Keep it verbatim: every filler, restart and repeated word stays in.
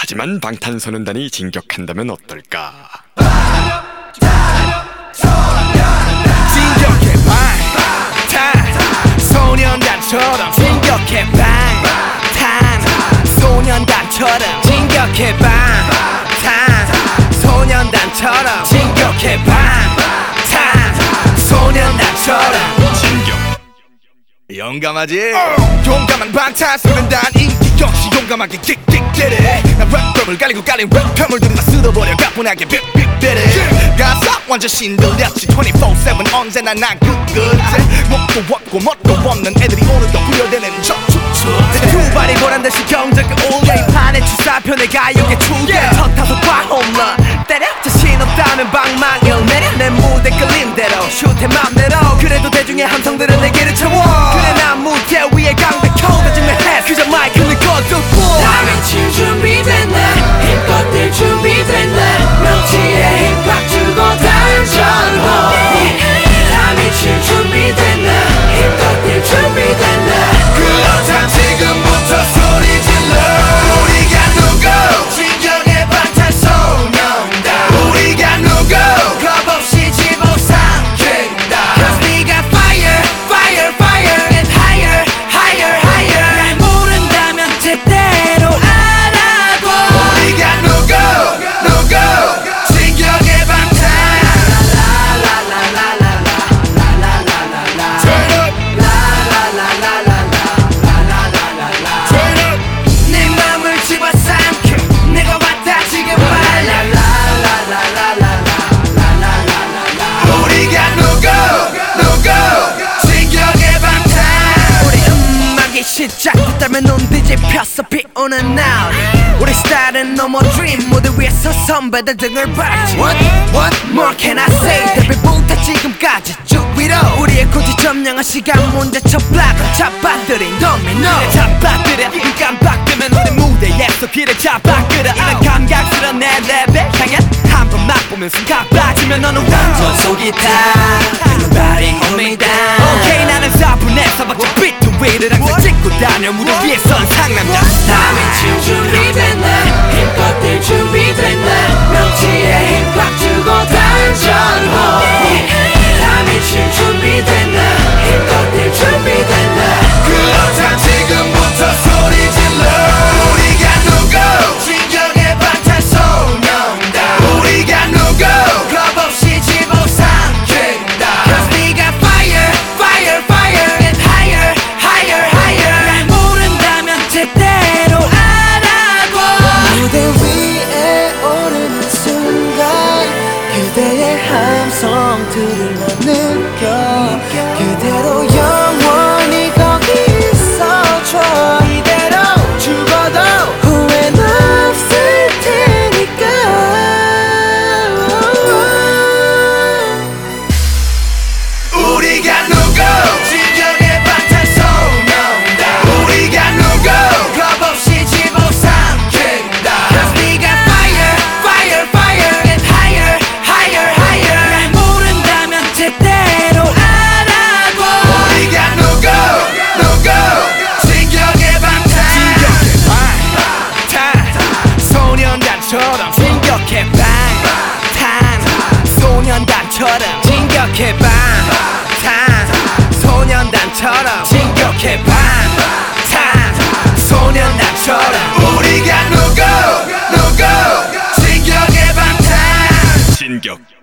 하지만 방탄소년단이 진격한다면 어떨까? 진격해 방탄소년단처럼 진격해 방탄소년단처럼 진격해 방탄소년단처럼 진격해 방탄소년단처럼 진격. 용감하지? 용감한 방탄소년단 인기 역시 용감하게 킥킥대래. 난 랩감을 깔리고 깔린 랩감을 들이다 쓸어버려 가뿐하게 빅빅대래. 가사 완전 신들렸지 이십사 칠 언제나 난 끝끝에 목도 없고 멋도 없는 애들이 오늘도 부여되는 저축축 두 발이 보란듯이 경적이 올려 이 판의 주사편의 가요계 추대 첫 타석과 홈런 때려 자신 없다면 방망이를 내려 내 무대 끌린 대로 슛해 맘대로 그래도 대중의 함성들은 내게를 채워 그래 난 무대 위에 강백호 다짐을 해 그저 마이크를 꺼두고 다 미칠 준비됐나 힙합들 준비됐나 명치에 힙합 주고 던져보 다 미칠 준비됐나 힙합들 준비됐나 그렇다 지금부터 소리 질러 우리가 누구 진격의 방탄소년단 우리가 누구 겁없이 집어삼킨다 Cause 네가 fire fire fire and higher higher higher 날 모른다면 제대로 알아보 우리가 누구 누구 진격의 방탄 Turn up 내 맘을 집어삼켜 내가 왔다 지금 말라 우리가 누구 누구 진격의 방탄 우리 음악이 시작됐다면 눈 뒤집혔어 비 오는 날 우리 스타일은 no more dream 무대 위에서 선배들 등을 밟지 What? What more can I say 데뷔부터 지금까지 쭉 위로 우리의 고지 점령한 시간 문제 첫 블락을 잡아들인 도미노 잡아들여 눈 깜빡뜨면 우리 무대에서 길을 잡아끌어 이런 감각스러운 내 랩에 향연 한번 맛보면 숨가 빠지면 너는 완전 속이 타 Everybody hold me down Okay 나는 사분해서 박자 비트 위를 항상 찍고 다녀 무대 위에선 상남자 다 미칠 준비됐나 힙합들 준비됐나 명치에 힙합 주고 던져보 다 미칠 준비됐나 힙합들 준비됐나 그렇다 지금부터 소리 질러 우리가 누구 진격의 방탄소년단 우리가 누구 겁없이 집어삼킨다 Cause 네가 fire fire fire and higher higher higher 날 모른다면 제대로 알아보 무대 위에 오르는 순간 그대의 함성들을 난 느껴 그대로 영원히 거기 있어줘 이대로 죽어도 후회는 없을 테니까 우리가 누구 진격의 방탄소년단 우리가 누구 겁없이 집어삼킨다 Cause 네가 fire fire fire and higher higher higher 날 모른다면 제대로 알아보 우리가 누구 누구 진격의 방탄 진격의 방탄소년단처럼 진격의 방탄소년단처럼 진격의 방탄소년단처럼 진격의 방탄소년단처럼 우리가 누구 누구 진격의 방탄 진격.